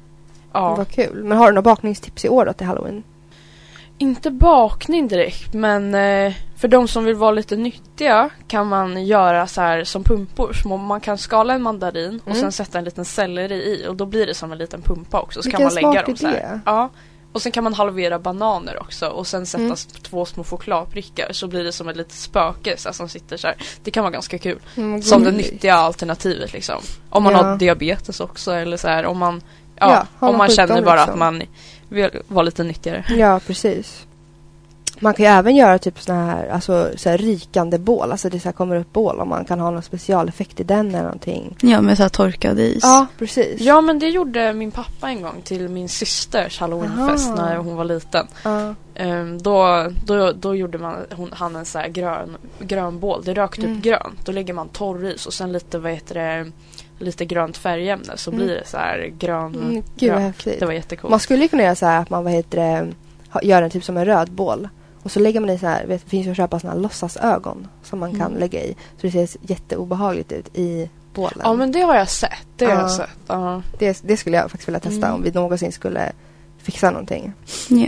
Speaker 1: Ja.
Speaker 2: Vad kul. Men har du några bakningstips i år då till Halloween?
Speaker 1: Inte bakning direkt, men eh, för de som vill vara lite nyttiga kan man göra så här som pumpor. Små, man kan skala en mandarin och
Speaker 2: Mm.
Speaker 1: sen sätta en liten selleri i. Och då blir det som en liten pumpa också. Så
Speaker 2: Vilken
Speaker 1: kan man lägga
Speaker 2: smart
Speaker 1: dem så
Speaker 2: idé.
Speaker 1: här. Ja. Och sen kan man halvera bananer också. Och sen sätta
Speaker 2: Mm.
Speaker 1: s- två små chokladprickar. Så blir det som ett litet spöke så här, som sitter så här. Det kan vara ganska kul.
Speaker 2: Mm,
Speaker 1: Som det
Speaker 2: gulligt.
Speaker 1: nyttiga alternativet liksom. Om man
Speaker 2: Ja.
Speaker 1: har diabetes också. Eller så här, om man, ja,
Speaker 2: Ja, har
Speaker 1: om
Speaker 2: man
Speaker 1: man känner
Speaker 2: sjukdom
Speaker 1: bara
Speaker 2: liksom.
Speaker 1: att man vill vara lite nyttigare.
Speaker 2: Ja, precis. Man kan ju även göra typ såna här, alltså, så här rikande bål. Alltså det så här kommer upp bål om man kan ha någon specialeffekt i den eller någonting.
Speaker 3: ja med så här torkad is.
Speaker 2: Ja, precis.
Speaker 1: Ja, men det gjorde min pappa en gång till min systers Halloweenfest
Speaker 2: Aha.
Speaker 1: när hon var liten.
Speaker 2: Ja.
Speaker 1: Ehm, då, då, då gjorde man, hon, han en så här grön, grön bål. Det rökte
Speaker 2: Mm.
Speaker 1: upp grönt. Då lägger man torris och sen lite, vad heter det, lite grönt färgämne. Så
Speaker 2: Mm.
Speaker 1: blir det så här grön.
Speaker 2: Mm, gud vad
Speaker 1: grön.
Speaker 2: häftigt.
Speaker 1: Det var jättekul.
Speaker 2: Man skulle ju kunna göra så här att man, vad heter det, ha- gör en typ som en röd bål. Och så lägger man i så här, vet, det finns ju att köpa såna här låtsasögon som man kan
Speaker 1: Mm.
Speaker 2: lägga i. Så det ser jätteobehagligt ut i bålen.
Speaker 1: Ja, men det har jag sett. Det har
Speaker 2: Ja.
Speaker 1: jag sett. Ja.
Speaker 2: det, det skulle jag faktiskt vilja testa
Speaker 1: Mm.
Speaker 2: om vi någonsin skulle fixa någonting.
Speaker 3: Ja.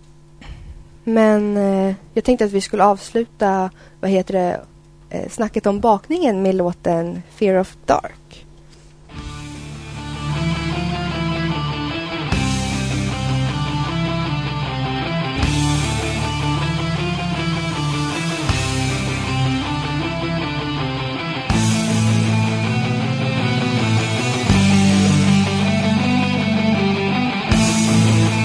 Speaker 2: Men eh, jag tänkte att vi skulle avsluta, vad heter det, eh, snacket om bakningen med låten Fear of Dark.
Speaker 4: Fear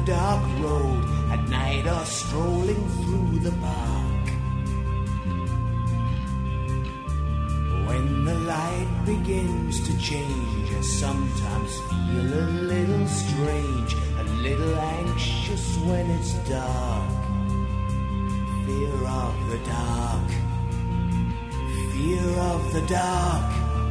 Speaker 9: dark road at night or strolling through the park. When the light begins to change, I sometimes feel a little strange, a little anxious when it's dark. Fear of the dark, fear of the dark.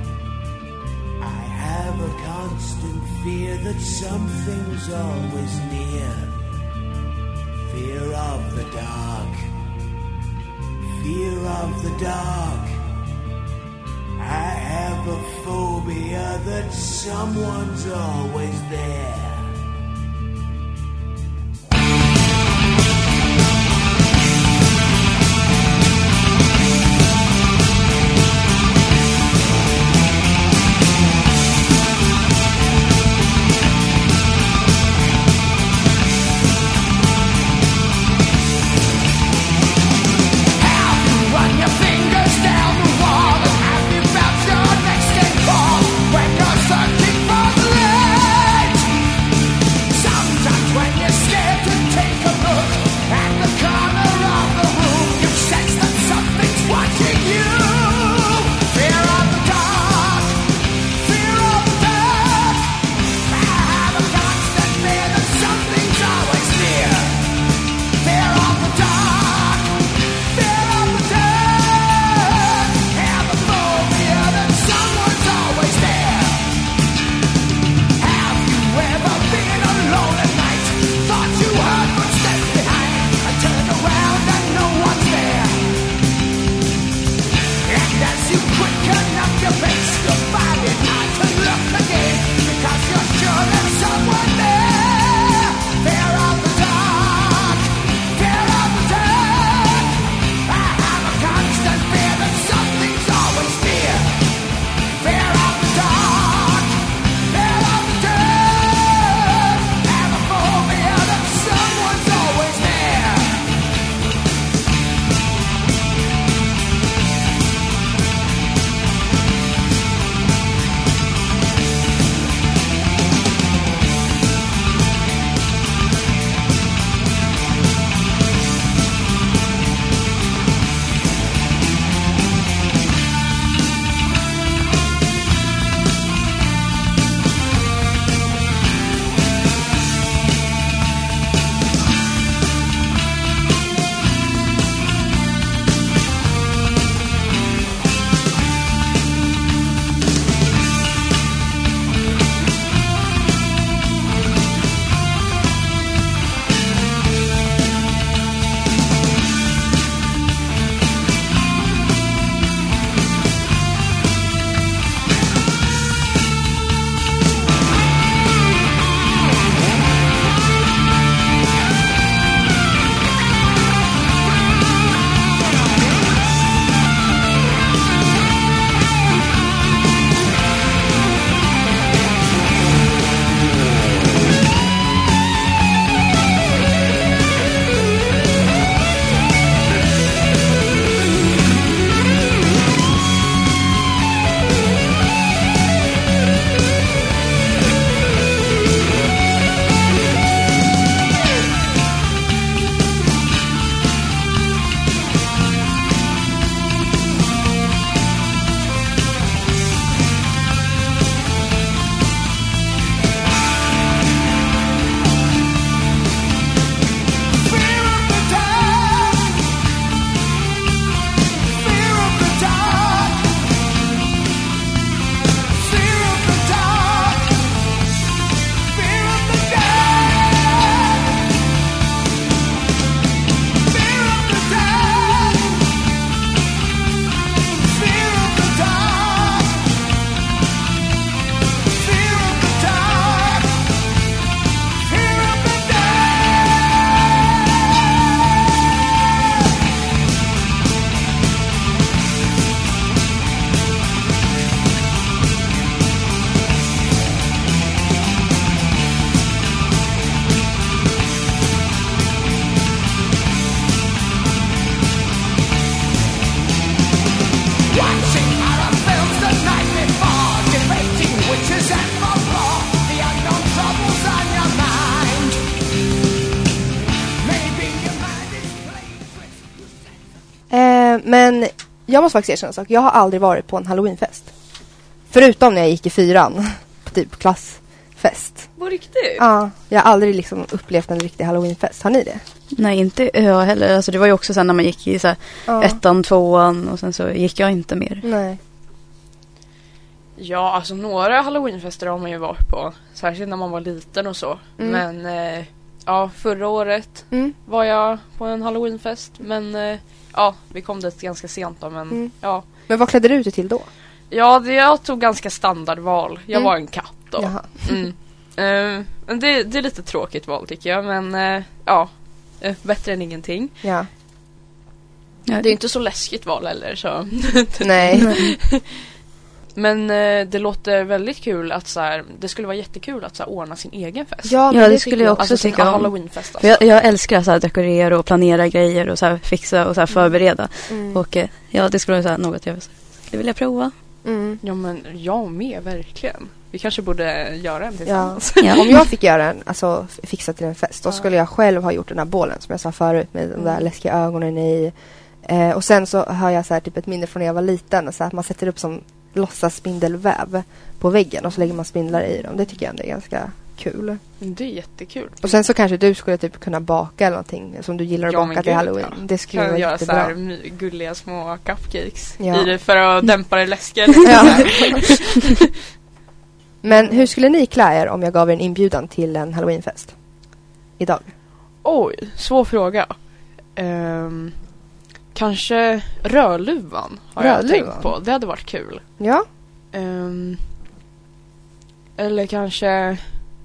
Speaker 9: I have a constant fear that something's always near. Fear of the dark, fear of the dark. I have a phobia that someone's always there.
Speaker 4: When you're searching for the light,
Speaker 2: Men jag måste faktiskt erkänna en sak. Jag har aldrig varit på en Halloweenfest. Förutom när jag gick i fyran. På typ klassfest.
Speaker 1: På riktigt?
Speaker 2: Ja, jag har aldrig liksom upplevt en riktig Halloweenfest. Har ni det?
Speaker 3: Nej, inte jag heller. Alltså det var ju också sen när man gick i så här,
Speaker 2: Ja.
Speaker 3: ettan, tvåan och sen så gick jag inte mer.
Speaker 2: Nej.
Speaker 1: Ja, alltså några Halloweenfester har man ju varit på. Särskilt när man var liten och så.
Speaker 2: Mm.
Speaker 1: Men eh, ja, förra året
Speaker 2: Mm.
Speaker 1: var jag på en Halloweenfest. Men eh, ja, vi kom dit ganska sent då. Men
Speaker 2: Mm.
Speaker 1: ja,
Speaker 2: Men vad klädde du ut dig till då?
Speaker 1: ja det, jag tog ganska standardval. Jag
Speaker 2: Mm.
Speaker 1: var en katt då.
Speaker 2: Jaha.
Speaker 1: Mm. Eh, men det, det är lite tråkigt val tycker jag. Men eh, ja, eh, bättre än ingenting.
Speaker 2: Ja.
Speaker 1: Det är inte så läskigt val heller. Så.
Speaker 2: Nej.
Speaker 1: Men eh, det låter väldigt kul att så här, det skulle vara jättekul att så här, ordna sin egen fest.
Speaker 2: Ja, men
Speaker 3: Ja, det
Speaker 2: tycker
Speaker 3: skulle jag också
Speaker 1: Alltså sin
Speaker 3: tycka om.
Speaker 1: Halloweenfest
Speaker 3: För
Speaker 1: alltså.
Speaker 3: Jag, jag älskar så här dekorera och planera grejer och så här fixa och så här förbereda.
Speaker 2: Mm.
Speaker 3: Och eh, ja, det skulle vara så här något jag skulle vilja prova.
Speaker 2: Mm.
Speaker 1: Ja men jag med, verkligen. Vi kanske borde göra en
Speaker 2: Ja.
Speaker 1: tillsammans.
Speaker 3: Ja.
Speaker 2: Om jag fick göra en, alltså f- fixa till en fest, då
Speaker 1: Ja.
Speaker 2: skulle jag själv ha gjort den här bålen som jag sa förut med de där
Speaker 1: Mm.
Speaker 2: läskiga ögonen i. Eh, och sen så har jag så här typ ett minne från när jag var liten, så att man sätter upp som låtsas spindelväv på väggen och så lägger man spindlar i dem. Det tycker jag ändå är ganska kul.
Speaker 1: Det är jättekul.
Speaker 2: Och sen så kanske du skulle typ kunna baka eller någonting som du gillar att
Speaker 1: Ja, men
Speaker 2: baka till
Speaker 1: gud,
Speaker 2: Halloween.
Speaker 1: ja.
Speaker 2: Det skulle
Speaker 1: Kan
Speaker 2: vara
Speaker 1: göra så
Speaker 2: jättebra.
Speaker 1: här my- gulliga små cupcakes
Speaker 2: Ja.
Speaker 1: i det för att dämpa det läskiga.
Speaker 2: Ja. Men hur skulle ni klä er om jag gav er en inbjudan till en Halloweenfest? Idag.
Speaker 1: Oj, svår fråga. Ehm, kanske Rödluvan har jag
Speaker 2: Rödluvan?
Speaker 1: tänkt på. Det hade varit kul.
Speaker 2: Ja.
Speaker 1: Ehm, eller kanske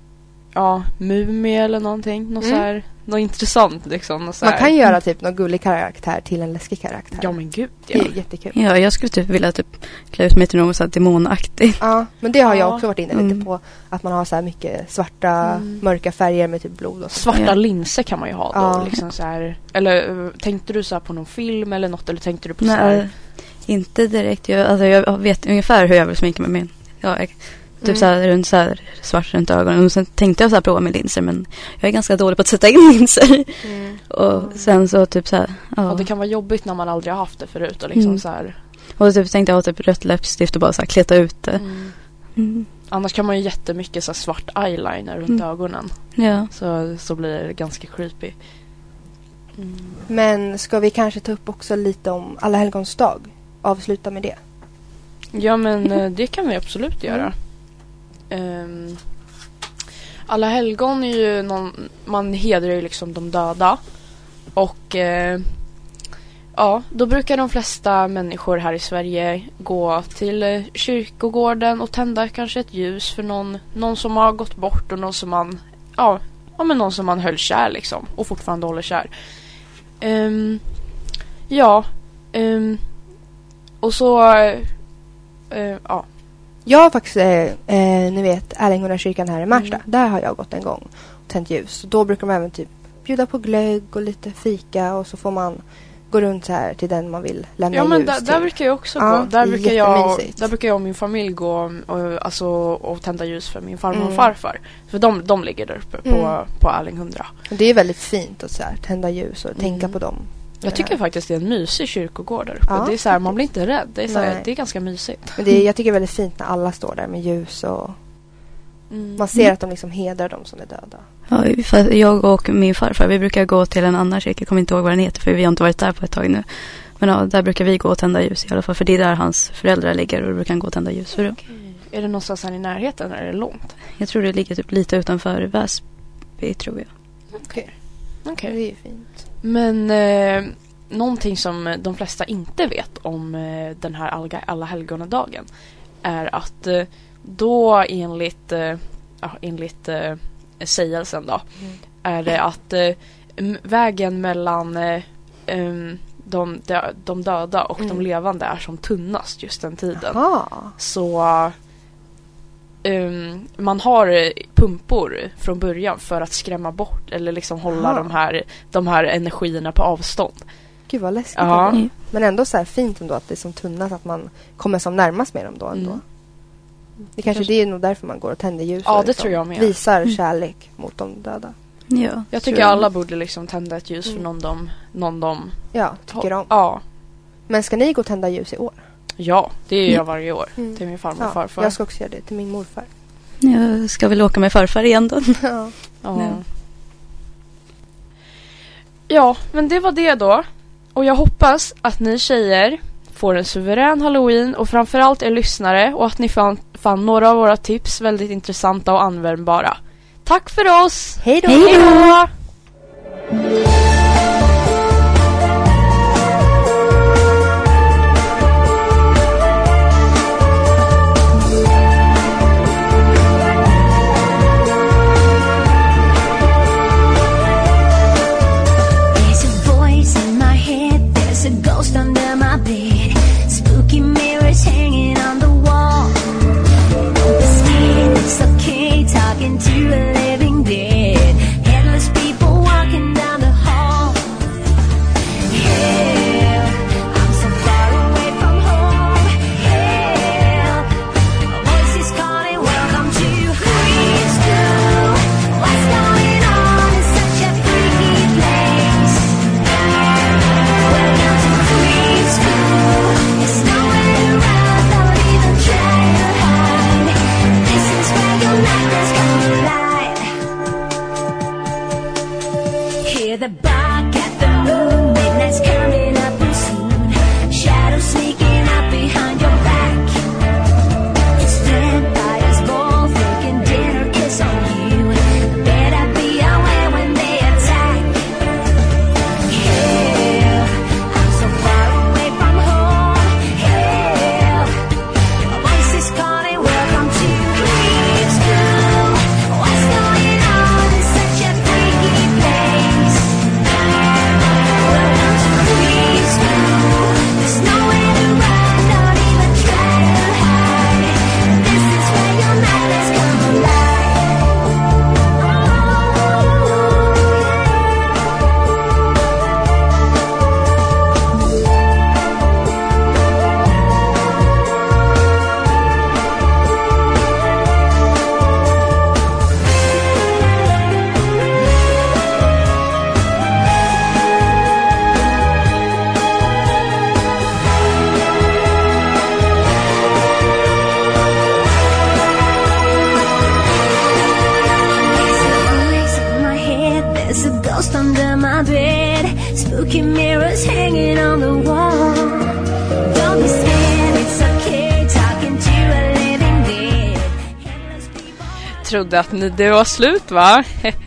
Speaker 1: ja, Mumie eller någonting. Något,
Speaker 2: Mm.
Speaker 1: så här, något intressant liksom. Något så
Speaker 2: Man
Speaker 1: här.
Speaker 2: kan göra typ någon gullig karaktär till en läskig karaktär.
Speaker 1: Ja men gud,
Speaker 2: Det
Speaker 1: ja.
Speaker 2: är jättekul.
Speaker 3: Ja, jag skulle typ vilja typ klä ut mig till något så här demonaktigt.
Speaker 2: Ja, men det har jag
Speaker 1: Ja.
Speaker 2: också varit inne
Speaker 3: Mm.
Speaker 2: lite på. Att man har så här mycket svarta,
Speaker 1: Mm.
Speaker 2: mörka färger med typ blod och så.
Speaker 1: Svarta
Speaker 3: Ja.
Speaker 1: linser kan man ju ha då.
Speaker 2: Ja.
Speaker 1: Liksom så här. Eller eh, tänkte du så här på någon film eller något? Eller tänkte du på så
Speaker 3: Nej,
Speaker 1: här?
Speaker 3: inte direkt. Jag, alltså, jag vet ungefär hur jag vill sminka mig. Men ja, jag, typ
Speaker 2: Mm.
Speaker 3: så här, runt, så här svart runt ögonen. Och sen tänkte jag så här prova med linser. Men jag är ganska dålig på att sätta in linser.
Speaker 2: Mm.
Speaker 3: Och sen så typ så här. Ja.
Speaker 1: Och det kan vara jobbigt när man aldrig har haft det förut. Och liksom
Speaker 3: Mm.
Speaker 1: så här.
Speaker 3: Och typ tänkte jag ha typ rött läppstift och bara så här kleta ut det.
Speaker 1: Mm.
Speaker 3: Mm.
Speaker 1: Annars kan man ju jättemycket så här svart eyeliner runt
Speaker 3: Mm.
Speaker 1: ögonen.
Speaker 3: Ja.
Speaker 1: Så, så blir det ganska creepy. Mm.
Speaker 2: Men ska vi kanske ta upp också lite om Alla helgons dag? Avsluta med det.
Speaker 1: Ja men eh, det kan vi absolut göra.
Speaker 2: Mm.
Speaker 1: Ehm, Alla helgon är ju någon, man hedrar ju liksom de döda. Och eh, ja, då brukar de flesta människor här i Sverige gå till eh, kyrkogården och tända kanske ett ljus för någon, någon som har gått bort och någon som man, ja, ja men någon som man höll kär liksom och fortfarande håller kär. Ehm, ja, ehm, och så eh, ja.
Speaker 2: Jag har faktiskt, eh, eh, ni vet, Ärlänghundakyrkan här i Märsta.
Speaker 1: Mm.
Speaker 2: Där har jag gått en gång och tänt ljus. Och då brukar de även typ bjuda på glögg och lite fika. Och så får man gå runt så här till den man vill lämna
Speaker 1: Ja men
Speaker 2: ljus
Speaker 1: där,
Speaker 2: till.
Speaker 1: där brukar jag också
Speaker 2: Ja,
Speaker 1: gå. Där
Speaker 2: det är
Speaker 1: brukar, jag,
Speaker 2: jättemysigt.
Speaker 1: där brukar jag och min familj gå och, alltså, och tända ljus för min farmor
Speaker 2: Mm.
Speaker 1: och farfar. För de, de ligger där uppe på,
Speaker 2: Mm.
Speaker 1: på Ärlinghundra.
Speaker 2: Och det är väldigt fint att så här, tända ljus och
Speaker 1: Mm.
Speaker 2: tänka på dem.
Speaker 1: Jag tycker
Speaker 2: Ja.
Speaker 1: faktiskt det är en mysig kyrkogård där uppe.
Speaker 2: Ja,
Speaker 1: det är så här, man blir inte rädd. Det är, så här,
Speaker 2: Nej.
Speaker 1: det är ganska mysigt.
Speaker 2: Men det är, jag tycker det är väldigt fint när alla står där med ljus och
Speaker 1: Mm.
Speaker 2: man ser att de liksom hedrar de som är döda.
Speaker 3: Ja, för jag och min farfar, vi brukar gå till en annan kyrka. Jag kommer inte ihåg vad den heter för vi har inte varit där på ett tag nu. Men ja, där brukar vi gå och tända ljus i alla fall. För det är där hans föräldrar ligger och då brukar han gå och tända ljus för dem.
Speaker 1: Är det någonstans här i närheten eller är det långt?
Speaker 3: Jag tror det ligger typ lite utanför Väsby, tror jag.
Speaker 1: Okej. Okej.
Speaker 2: Det är ju fint.
Speaker 1: Men eh, någonting som de flesta inte vet om eh, den här Alla, alla helgonadagen är att eh, då enligt, eh, ja, enligt eh, sägelsen då
Speaker 2: Mm.
Speaker 1: är det att eh, m- vägen mellan eh, em, de, de, de döda och
Speaker 2: Mm.
Speaker 1: de levande är som tunnast just den tiden.
Speaker 2: Jaha.
Speaker 1: Så um, man har eh, pumpor från början för att skrämma bort eller liksom hålla
Speaker 2: Aha.
Speaker 1: de här, de här energierna på avstånd.
Speaker 2: Gud vad läskigt.
Speaker 1: Ja.
Speaker 2: ändå. Men ändå så här fint ändå att det är som tunnat att man kommer som närmast med dem då ändå.
Speaker 1: Mm.
Speaker 2: Det kanske
Speaker 1: Kanske-
Speaker 2: det är nog därför man går och tänder ljus.
Speaker 1: Ja,
Speaker 2: och
Speaker 1: det
Speaker 2: liksom
Speaker 1: tror jag med.
Speaker 2: Visar
Speaker 3: Mm.
Speaker 2: kärlek mot de döda.
Speaker 3: Ja,
Speaker 1: Jag
Speaker 3: tror
Speaker 1: tycker alla borde liksom tända ett ljus
Speaker 2: Mm.
Speaker 1: för någon de, någon de
Speaker 2: Ja, tycker om.
Speaker 1: Ja.
Speaker 2: Men ska ni gå och tända ljus i år?
Speaker 1: Ja, det är jag varje år.
Speaker 2: Mm.
Speaker 1: Till min farmor och
Speaker 2: Ja,
Speaker 1: farfar.
Speaker 2: jag ska också göra det till min morfar.
Speaker 3: Jag ska väl åka med farfar igen då.
Speaker 2: Ja.
Speaker 1: Ja. Ja, men det var det då. Och jag hoppas att ni tjejer får en suverän Halloween och framförallt er lyssnare och att ni fann, fann några av våra tips väldigt intressanta och användbara. Tack för oss!
Speaker 2: Hej då!
Speaker 1: Hej då!
Speaker 10: Ghost under my bed, spooky mirrors hanging on the wall. Don't be scared, it's okay talking to a living dead. Headless people walking down the hall. Help, I'm so far away from home. Help, a voice is calling, welcome to Green School. What's going on in such a freaky place? Welcome to Green School. There's nowhere to run, don't even try to hide. This is where your nightmares come alive. Hear the bark at the moon, midnight's coming up real soon. Shadows sneaking up behind your back. It's vampires both thinking dinner is on you. Better be aware when they attack. Help, I'm so far away from home. Help, a voice is calling, welcome to Green School. What's going on in such a freaky place? Welcome to Green School. There's nowhere to run, don't even try to hide. This is where your nightmares come alive. There's a ghost under my bed, spooky mirrors hanging on the wall. Don't be scared, it's okay talking to a living dead.
Speaker 1: Trodde att ni, det var slut, va?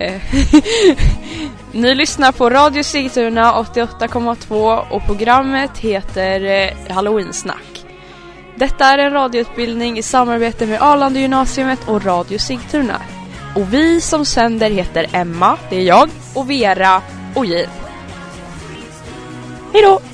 Speaker 1: Ni lyssnar på Radio Sigtuna åttioåtta komma två och programmet heter eh, Halloween-snack. Detta är en radioutbildning i samarbete med Arlanda gymnasiet och Radio Sigtuna. Och vi som sänder heter Emma, det är jag, och Vera och Jane. Hej då!